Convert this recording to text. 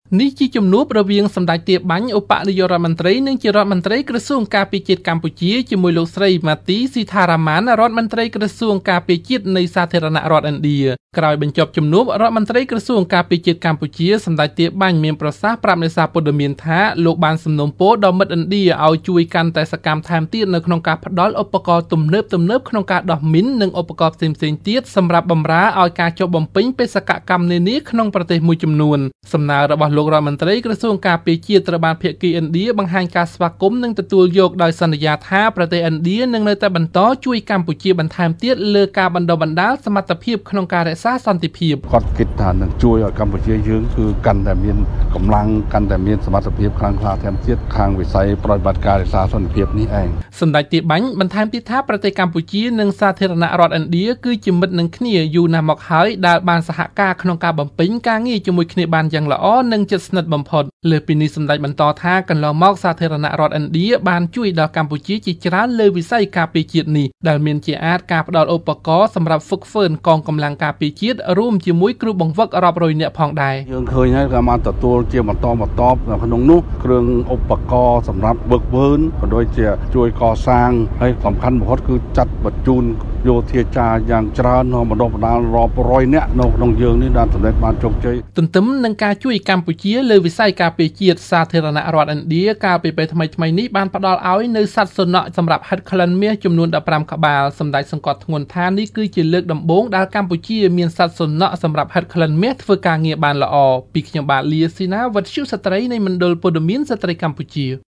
នេះជាជំនួបរវាងសម្ដេចទាបាញ់ឧបនាយករដ្ឋមន្ត្រីនិងជារដ្ឋមន្ត្រីក្រសួងការពារជាតិកម្ពុជាជាមួយលោកស្រីម៉ាទីស៊ីថារ៉ាម៉ានរដ្ឋមន្ត្រីក្រសួងការពារជាតិនៃសាធារណរដ្ឋឥណ្ឌាក្រោយបញ្ចប់ជំនួបរដ្ឋមន្ត្រីក្រសួងការពារជាតិកម្ពុជាសម្ដេចទាបាញ់មានប្រសាសន៍ប្រាប់អ្នកសារព័ត៌មានថាលោកបានសំណូមពរដល់មិត្តឥណ្ឌាឲ្យជួយកាន់តែសកម្មថែមទៀតនៅក្នុងការផ្ដល់ឧបករណ៍ទំនើបក្នុងការដោះមីននិងឧបករណ៍ផ្សេងៗទៀតសម្រាប់បម្រើឲ្យការចុះបំពេញបេសកកម្មនានាក្នុងប្រទេសមួយចំនួនសំណើរបស់លោករដ្ឋមន្ត្រីក្រសួងការពារជាតិត្រូវបានភាគីឥណ្ឌាបង្ហាញការស្វាគមន៍និងទទួលយកដោយសន្យាថាប្រទេសឥណ្ឌានឹងនៅតែបន្តជួយកម្ពុជាបន្ថែមទៀតលើការបណ្ដុះបណ្ដាលសមត្ថភាពក្នុងការរក្សាសន្តិភាពគាត់គិតថានឹងជួយឲ្យកម្ពុជាយើងគឺកាន់តែមានកម្លាំងកាន់តែមានសមត្ថភាពខ្លាំងក្លាថែមទៀតខាងវិស័យប្រតិបត្តិការរក្សាសន្តិភាពនេះឯងសម្ដេចទាបាញ់បន្ថែមទៀតថាប្រទេសកម្ពុជានិងសាធារណរដ្ឋឥណ្ឌាគឺជាមិត្តនឹងគ្នាយូរណាស់មកហើយដែលបានសហការក្នុងការបំពេញការងារជាមួយគ្នាបានយ៉ាងល្អនិងជិតស្និទ្ធបំផុតលើពីនេះសម្ដេចបន្តថាកន្លងមកសាធារណរដ្ឋឥណ្ឌាបានជួយដល់កម្ពុជាជាច្រើនលើវិស័យការពារជាតិនេះដែលមានជាអាចការផ្ដល់ឧបករណ៍សម្រាប់ហ្វឹកហ្វឺនកងកម្លាំងការពារជាតិរួមជាមួយគ្រូបង្វឹករាប់រយនាក់ផងដែរយើងឃើញហើយក៏បានទទួលជាបន្តក្នុងនោះគ្រឿងឧបករណ៍សម្រាប់ហ្វឹកហ្វឺនក៏ដូចជាជួយកសាងហើយសំខាន់បំផុតគឺចាត់បញ្ជូនយោធាចារយ៉ាងច្រើននៅបណ្ដុះបណ្ដាលរាប់រយនាក់នៅក្នុងយើងនេះបានសម្រេចបានជោគជ័យទន្ទឹមនឹងការជួយកម្ពុជាលើវិស័យការពារជាតិសាធារណរដ្ឋឥណ្ឌាកាលពីពេលថ្មីៗនេះបានផ្ដល់ឲ្យនៅសត្វសុនក់សម្រាប់ហិតក្លិនមាសចំនួន15ក្បាលសម្ដេចសង្កត់ធ្ងន់ថានេះគឺជាលើកដំបូងដែលកម្ពុជាមានសត្វសុនក់សម្រាប់ហិតក្លិនមាសធ្វើការងារបានល្អពីខ្ញុំបាទលាស៊ីណាវັດឈូសត្រីនៃមណ្ឌលព័ត៌មានស្ត្រីកម្ពុជា